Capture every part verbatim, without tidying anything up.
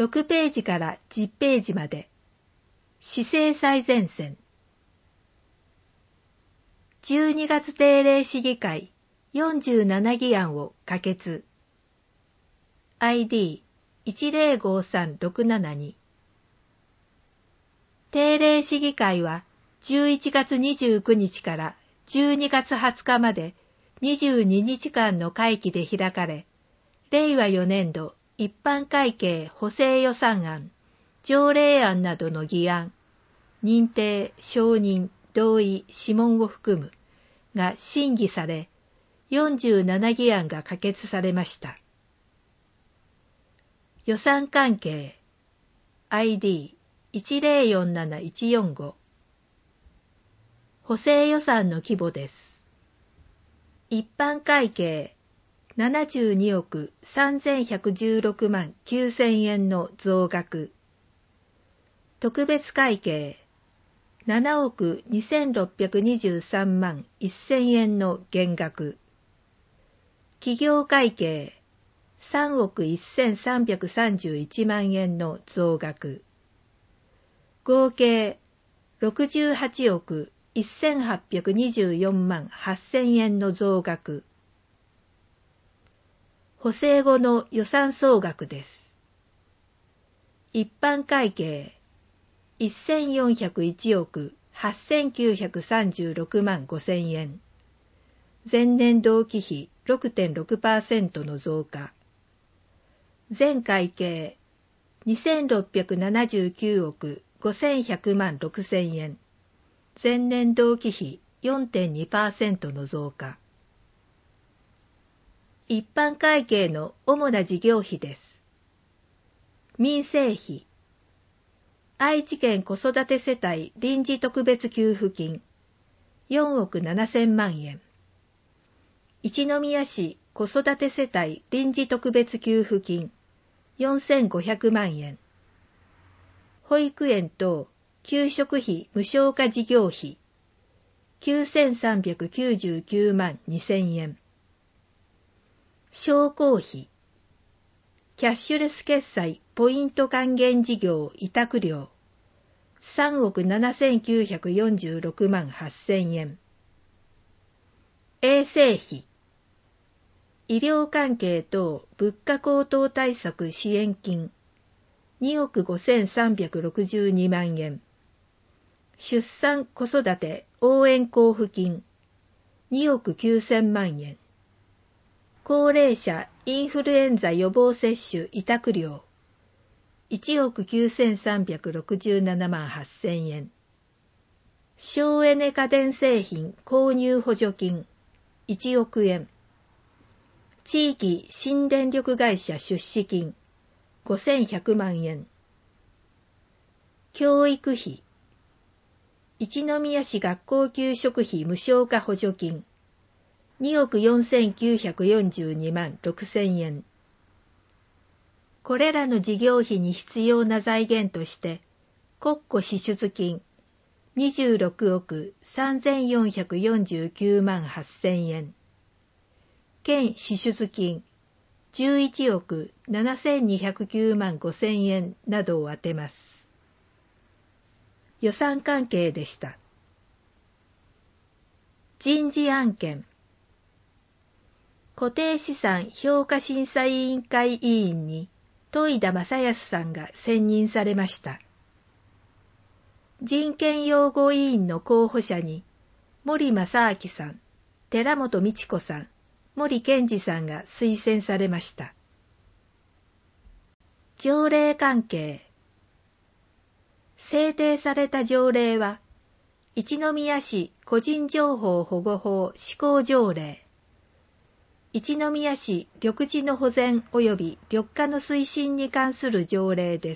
ろくページからじゅうページまで。市政最前線。じゅうにがつ定例市議会よんじゅうなな議案を可決。アイディーいちゼロごさんろくななに。定例市議会はじゅういちがつにじゅうくにちからじゅうにがつはつかまでにじゅうににちかんの会期で開かれ、れいわよねんど一般会計補正予算案、条例案などの議案、認定、承認、同意、諮問を含むが審議され、よんじゅうなな議案が可決されました。予算関係 アイディーいちゼロよんなないちよんご。補正予算の規模です。一般会計ななじゅうにおくさんぜんひゃくじゅうろくまんきゅうせんえんの増額。特別会計ななおくにせんろっぴゃくにじゅうさんまんせんえんの減額。企業会計さんおくせんさんびゃくさんじゅういちまんえんの増額。合計ろくじゅうはちおくせんはっぴゃくにじゅうよんまんはっせんえんの増額。補正後の予算総額です。一般会計せんよんひゃくいちおくはっせんきゅうひゃくさんじゅうろくまんごせんえん。前年同期比 ろくてんろくパーセント の増加。全会計にせんろっぴゃくななじゅうきゅうおくごせんひゃくまんろくせんえん。前年同期比 よんてんにパーセント の増加。一般会計の主な事業費です。民生費。愛知県子育て世帯臨時特別給付金よんおくななせんまんえん。一宮市子育て世帯臨時特別給付金よんせんごひゃくまんえん。保育園等給食費無償化事業費きゅうせんさんびゃくきゅうじゅうきゅうまんにせんえん。商工費。キャッシュレス決済ポイント還元事業委託料さんおくななせんきゅうひゃくよんじゅうろくまんはっせんえん。衛生費。医療関係等物価高騰対策支援金におくごせんさんびゃくろくじゅうにまんえん。出産子育て応援交付金におくきゅうせんまんえん。高齢者インフルエンザ予防接種委託料いちおくきゅうせんさんびゃくろくじゅうななまんはっせんえん。省エネ家電製品購入補助金いちおくえん。地域新電力会社出資金ごせんひゃくまんえん。教育費。一宮市学校給食費無償化補助金におくよんせんきゅうひゃくよんじゅうにまんろくせんえん。これらの事業費に必要な財源として、国庫支出金にじゅうろくおくさんぜんよんひゃくよんじゅうきゅうまんはっせんえん。県支出金じゅういちおくななせんにひゃくきゅうまんごせんえんなどを充てます。予算関係でした。人事案件。固定資産評価審査委員会委員に戸井田正康さんが選任されました。人権擁護委員の候補者に森正明さん、寺本美智子さん、森健二さんが推薦されました。条例関係。制定された条例は、一宮市個人情報保護法施行条例、一宮市緑地の保全及び緑化の推進に関する条例です。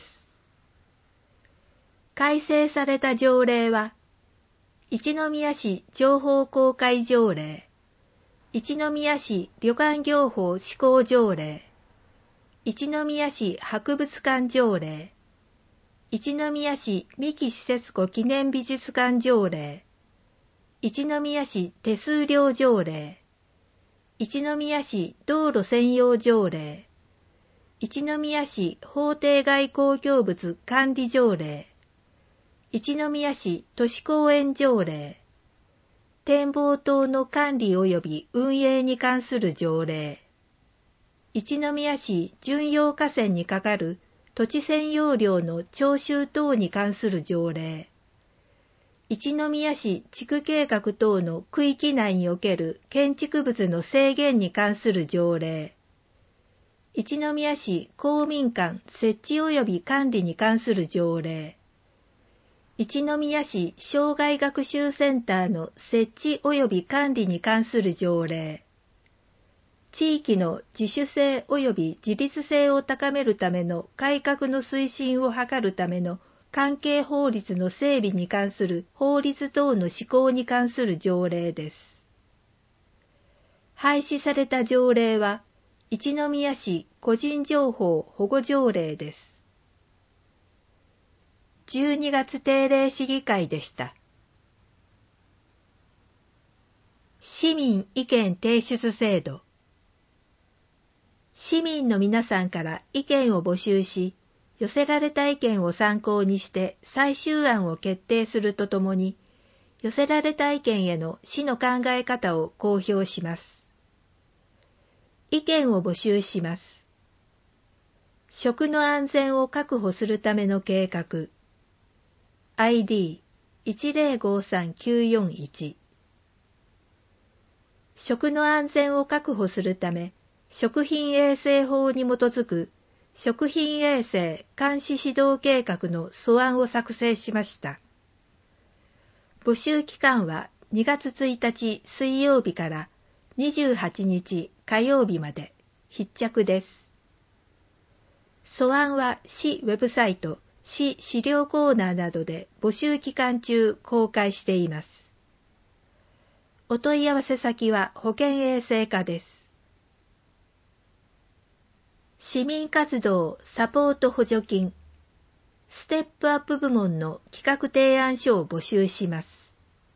改正された条例は、一宮市情報公開条例、一宮市旅館業法施行条例、一宮市博物館条例、一宮市三木施設庫記念美術館条例、一宮市手数料条例、一宮市道路専用条例、 一宮市法定外公共物管理条例、一宮市都市公園条例、展望塔の管理及び運営に関する条例、一宮市準用河川にかかる土地占用料の徴収等に関する条例、一宮市地区計画等の区域内における建築物の制限に関する条例、一宮市公民館設置及び管理に関する条例、一宮市障害学習センターの設置及び管理に関する条例、地域の自主性及び自立性を高めるための改革の推進を図るための関係法律の整備に関する法律等の施行に関する条例です。廃止された条例は、一宮市個人情報保護条例です。じゅうにがつ定例市議会でした。市民意見提出制度。市民の皆さんから意見を募集し、寄せられた意見を参考にして最終案を決定するとともに、寄せられた意見への市の考え方を公表します。意見を募集します。食の安全を確保するための計画。アイディーいちゼロごさんきゅうよんいち。食の安全を確保するため、食品衛生法に基づく食品衛生監視指導計画の素案を作成しました。募集期間はにがつついたち水曜日からにじゅうはちにち火曜日まで必着です。素案は市ウェブサイト、市資料コーナーなどで募集期間中公開しています。お問い合わせ先は保健衛生課です。市民活動サポート補助金ステップアップ部門の企画提案書を募集します。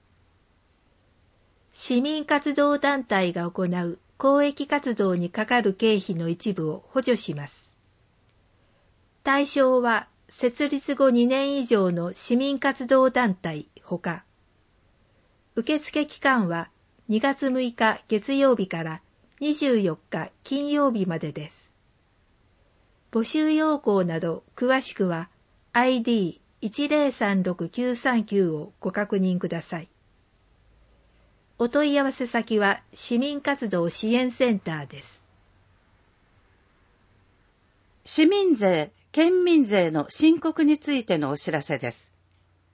市民活動団体が行う公益活動にかかる経費の一部を補助します。対象は設立後にねん以上の市民活動団体ほか、受付期間はにがつむいか月曜日からにじゅうよっか金曜日までです。募集要項など詳しくは アイディーいちゼロさんろくきゅうさんきゅう をご確認ください。お問い合わせ先は市民活動支援センターです。 市民税、県民税の申告についてのお知らせです。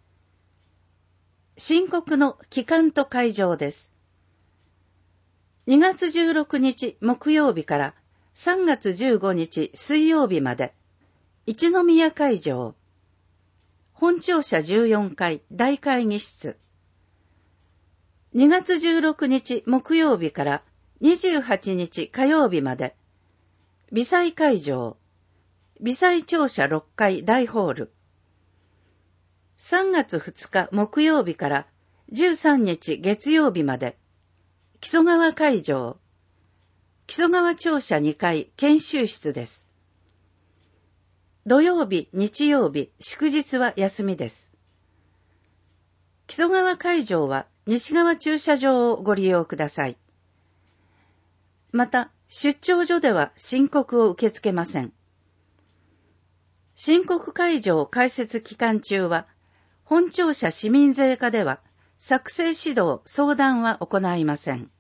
申告の期間と会場です。にがつじゅうろくにち木曜日からさんがつじゅうごにち水曜日まで、一宮会場、本庁舎じゅうよんかい大会議室。にがつじゅうろくにち木曜日からにじゅうはちにち火曜日まで、微細会場、微細庁舎ろっかい大ホール。さんがつふつか木曜日からじゅうさんにち月曜日まで、木曽川会場、木曽川庁舎にかい研修室です。土曜日、日曜日、祝日は休みです。木曽川会場は西側駐車場をご利用ください。また、出張所では申告を受け付けません。申告会場開設期間中は、本庁舎市民税課では作成指導、相談は行いません。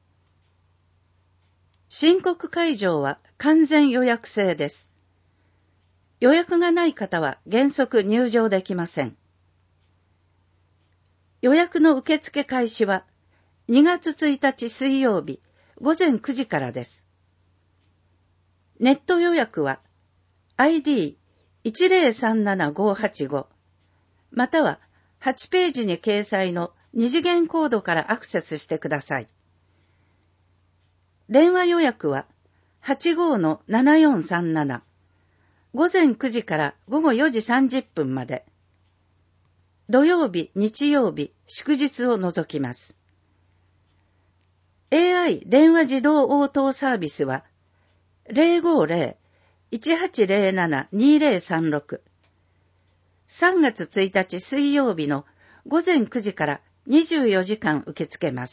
申告会場は完全予約制です。予約がない方は原則入場できません。予約の受付開始はにがつついたち水曜日ごぜんくじからです。ネット予約は アイディーいちゼロさんななごはちご またははちページに掲載の二次元コードからアクセスしてください。電話予約は はちごのななよんさんなな ごぜんくじからごごよじさんじゅっぷんまで。土曜日、日曜日、祝日を除きます。エーアイ 電話自動応答サービスは ゼロごゼロいちはちゼロなな にゼロさんろく。さんがつついたち水曜日のごぜんくじからにじゅうよじかん受け付けます。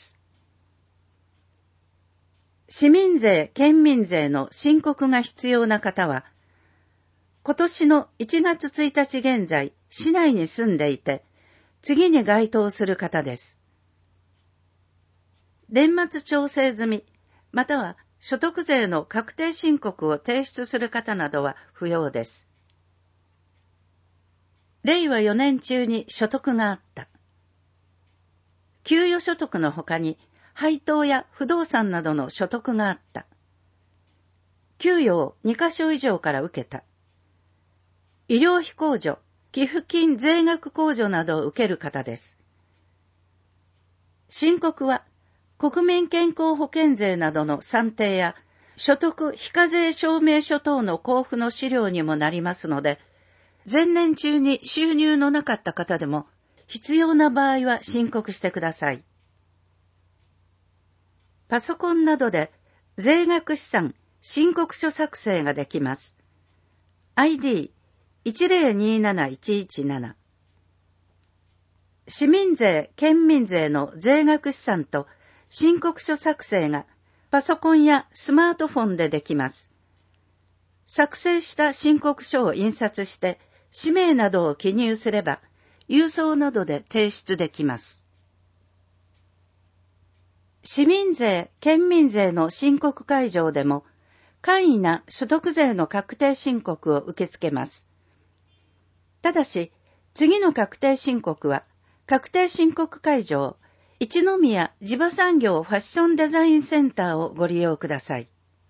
市民税・県民税の申告が必要な方は、今年のいちがつついたち現在、市内に住んでいて、次に該当する方です。年末調整済み、または所得税の確定申告を提出する方などは不要です。れいわよねん中に所得があった。給与所得のほかに、配当や不動産などの所得があった。給与をにかしょ以上から受けた。医療費控除、寄付金税額控除などを受ける方です。申告は、国民健康保険税などの算定や、所得非課税証明書等の交付の資料にもなりますので、前年中に収入のなかった方でも、必要な場合は申告してください。パソコンなどで税額試算申告書作成ができます。アイディーいちゼロになないちいちなな。市民税・県民税の税額試算と申告書作成がパソコンやスマートフォンでできます。作成した申告書を印刷して氏名などを記入すれば郵送などで提出できます。市民税・県民税の申告会場でも簡易な所得税の確定申告を受け付けます。ただし、次の確定申告は確定申告会場一宮地場産業ファッションデザインセンターをご利用ください。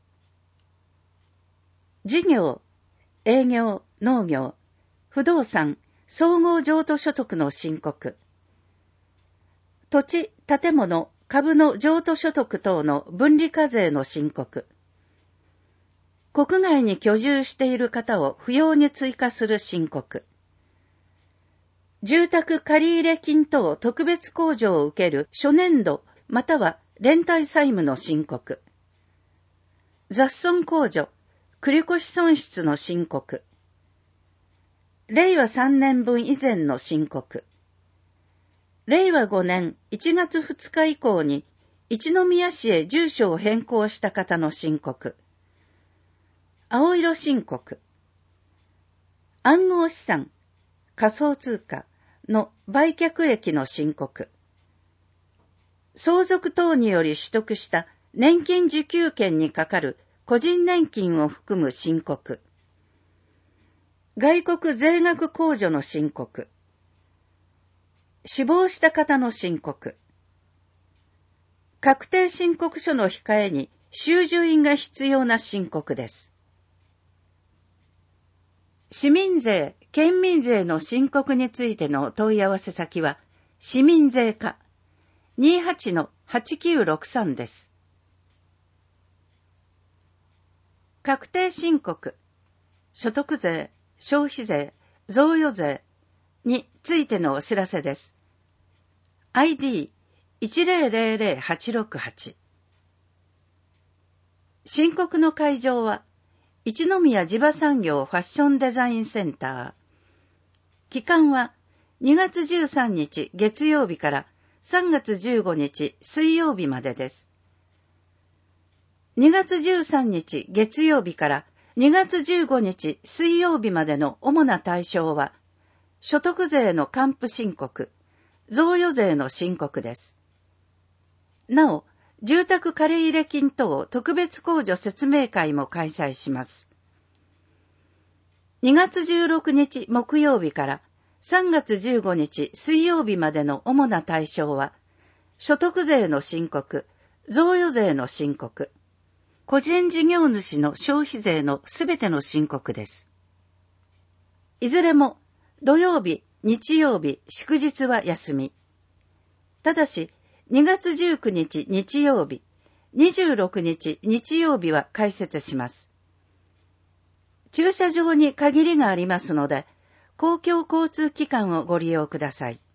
事業、営業、農業、不動産、総合譲渡所得の申告、土地、建物、株の譲渡所得等の分離課税の申告、国外に居住している方を扶養に追加する申告、住宅借入金等特別控除を受ける初年度または連帯債務の申告、雑損控除、繰越損失の申告、れいわさんねんぶん以前の申告、れいわごねんいちがつふつか以降に一宮市へ住所を変更した方の申告、青色申告、暗号資産、仮想通貨の売却益の申告、相続等により取得した年金受給権にかかる個人年金を含む申告、外国税額控除の申告、死亡した方の申告、確定申告書の控えに収受印が必要な申告です。市民税・県民税の申告についての問い合わせ先は、市民税課 にじゅうはちのはちきゅうろくさん です。確定申告、所得税、消費税、贈与税についてのお知らせです。アイディーいちゼロゼロゼロはちろくはち。申告の会場は、一宮地場産業ファッションデザインセンター。期間はにがつじゅうさんにち月曜日からさんがつじゅうごにち水曜日までです。にがつじゅうさんにち月曜日からにがつじゅうごにち水曜日までの主な対象は、所得税の還付申告、贈与税の申告です。なお、住宅借入金等特別控除説明会も開催します。にがつじゅうろくにち木曜日からさんがつじゅうごにち水曜日までの主な対象は、所得税の申告、贈与税の申告、個人事業主の消費税のすべての申告です。いずれも土曜日、日曜日、祝日は休み。ただし、にがつじゅうくにち日曜日、にじゅうろくにち日曜日は開設します。駐車場に限りがありますので、公共交通機関をご利用ください。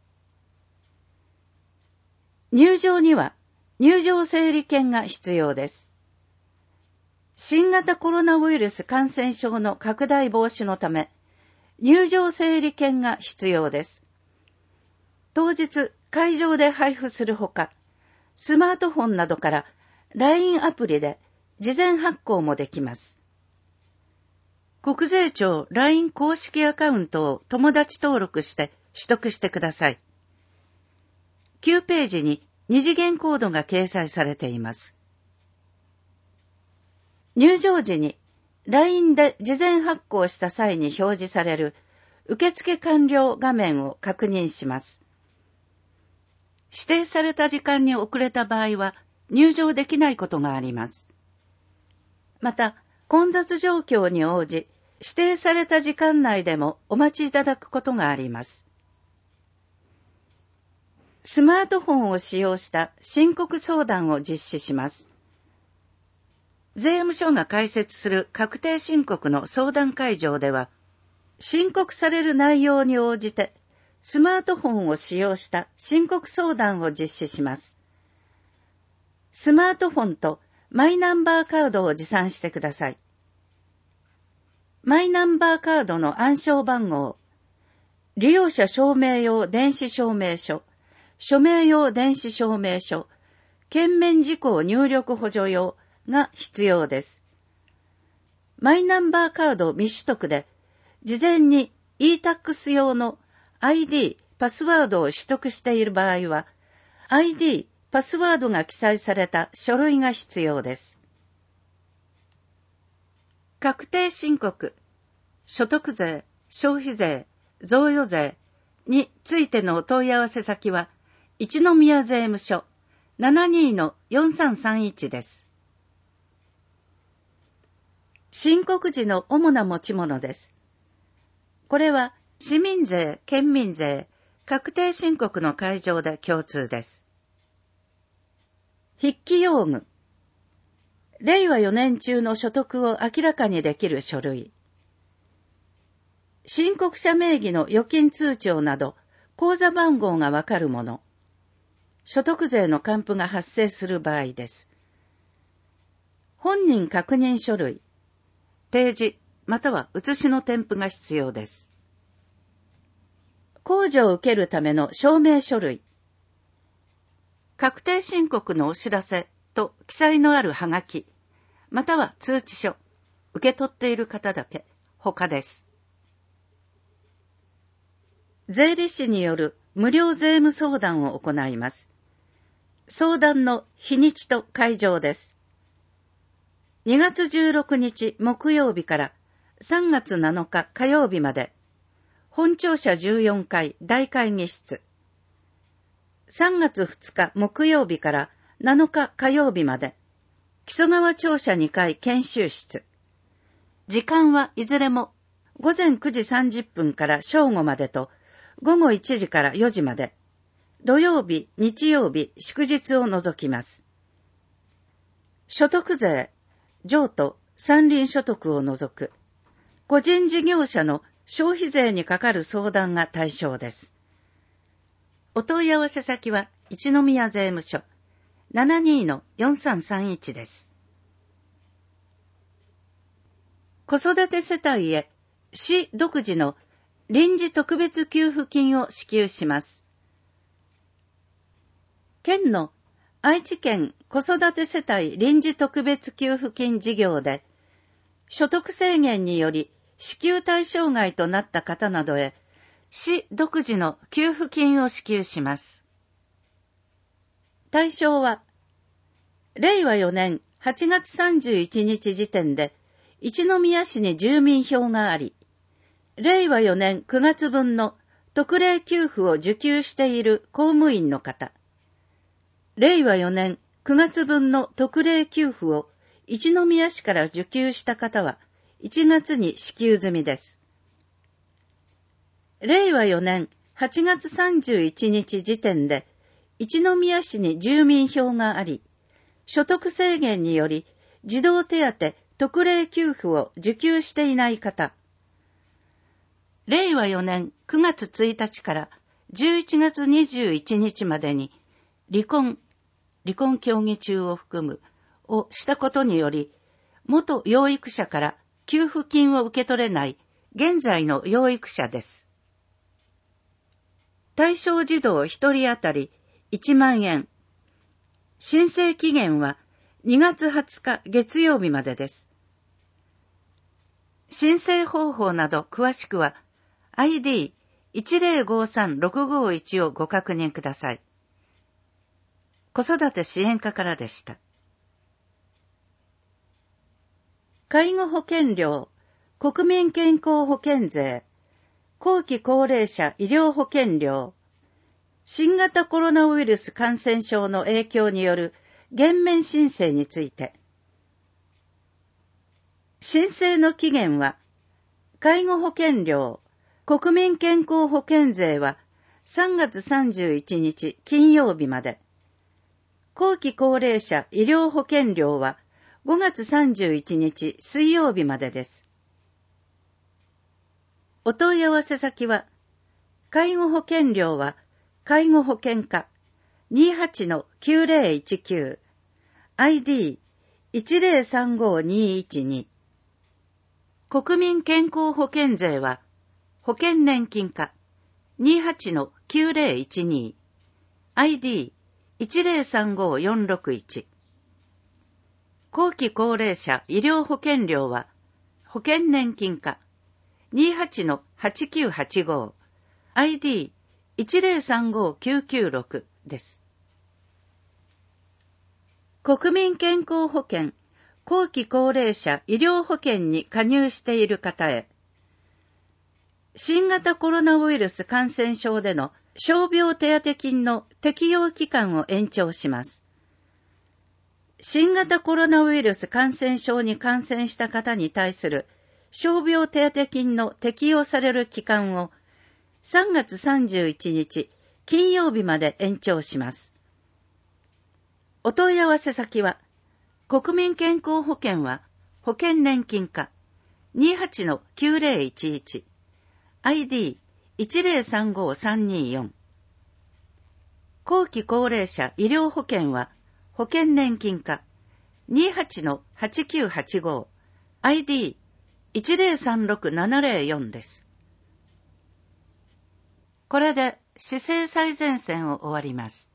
入場には入場整理券が必要です。 新型コロナウイルス感染症の拡大防止のため、入場整理券が必要です。当日、会場で配布するほか、スマートフォンなどから ライン アプリで事前発行もできます。国税庁 ライン 公式アカウントを友達登録して取得してください。きゅうページに二次元コードが掲載されています。入場時に ライン で事前発行した際に表示される受付完了画面を確認します。指定された時間に遅れた場合は入場できないことがあります。また、混雑状況に応じ、指定された時間内でもお待ちいただくことがあります。スマートフォンを使用した申告相談を実施します。税務署が開設する確定申告の相談会場では、申告される内容に応じて、スマートフォンを使用した申告相談を実施します。スマートフォンとマイナンバーカードを持参してください。マイナンバーカードの暗証番号、利用者証明用電子証明書、署名用電子証明書、券面事項入力補助用が必要です。マイナンバーカード未取得で、事前に イータックス 用の アイディー、パスワードを取得している場合は、アイディー、パスワードが記載された書類が必要です。確定申告、所得税、消費税、贈与税についてのお問い合わせ先は、一宮税務署 ななにーのよんさんさんいち です。申告時の主な持ち物です。これは市民税、県民税、確定申告の会場で共通です。筆記用具。れいわよねん中の所得を明らかにできる書類。申告者名義の預金通帳など、口座番号がわかるもの。所得税の還付が発生する場合です。本人確認書類。提示または写しの添付が必要です。控除を受けるための証明書類。確定申告のお知らせと記載のあるはがき、または通知書、受け取っている方だけ、他です。税理士による無料税務相談を行います。相談の日にちと会場です。にがつじゅうろくにち木曜日からさんがつなのか火曜日まで、本庁舎じゅうよんかい大会議室。さんがつふつか木曜日からなのか火曜日まで、木曽川庁舎にかい研修室。時間はいずれもごぜんくじさんじゅっぷんから正午までと、ごごいちじからよじまで、土曜日、日曜日、祝日を除きます。所得税、譲渡、山林所得を除く、個人事業者の消費税にかかる相談が対象です。お問い合わせ先は一宮税務署 ななにーのよんさんさんいち です。子育て世帯へ市独自の臨時特別給付金を支給します。県の愛知県子育て世帯臨時特別給付金事業で、所得制限により支給対象外となった方などへ、市独自の給付金を支給します。対象は、れいわよねんはちがつさんじゅういちにち時点で、一宮市に住民票があり、れいわよねんくがつぶんの特例給付を受給している公務員の方、れいわよねんくがつぶんの特例給付を一宮市から受給した方はいちがつに支給済みです。れいわよねんはちがつさんじゅういちにち時点で一宮市に住民票があり、所得制限により児童手当特例給付を受給していない方、れいわよねんくがつついたちからじゅういちがつにじゅういちにちまでに離婚、離婚協議中を含むをしたことにより、 元養育者から給付金を受け取れない現在の養育者です。対象児童ひとり当たりいちまんえん。申請期限はにがつはつか月曜日までです。申請方法など詳しくは アイディーいちゼロごさんろくごいち をご確認ください。子育て支援課からでした。介護保険料、国民健康保険税、後期高齢者医療保険料、新型コロナウイルス感染症の影響による減免申請について、申請の期限は、介護保険料、国民健康保険税はさんがつさんじゅういちにち金曜日まで、後期高齢者医療保険料はごがつさんじゅういちにち水曜日までです。お問い合わせ先は、介護保険料は介護保険課 にじゅうはちのきゅうゼロいちきゅう アイディーいちゼロさんごにいちに 国民健康保険税は保険年金課 にじゅうはちのきゅうゼロいちに アイディーいちゼロさんごよんろくいち 後期高齢者医療保険料は保険年金課 にじゅうはちのはちきゅうはちご アイディーいちゼロさんごきゅうきゅうろく です。国民健康保険後期高齢者医療保険に加入している方へ、新型コロナウイルス感染症での傷病手当金の適用期間を延長します。新型コロナウイルス感染症に感染した方に対する傷病手当金の適用される期間をさんがつさんじゅういちにち金曜日まで延長します。お問い合わせ先は、国民健康保険は保険年金課 にじゅうはちのきゅうゼロいちいち アイディーいちゼロさんごさんによん 後期高齢者医療保険は保険年金課 にじゅうはちのはちきゅうはちご アイディーいちゼロさんろくななゼロよん です。これで姿勢最前線を終わります。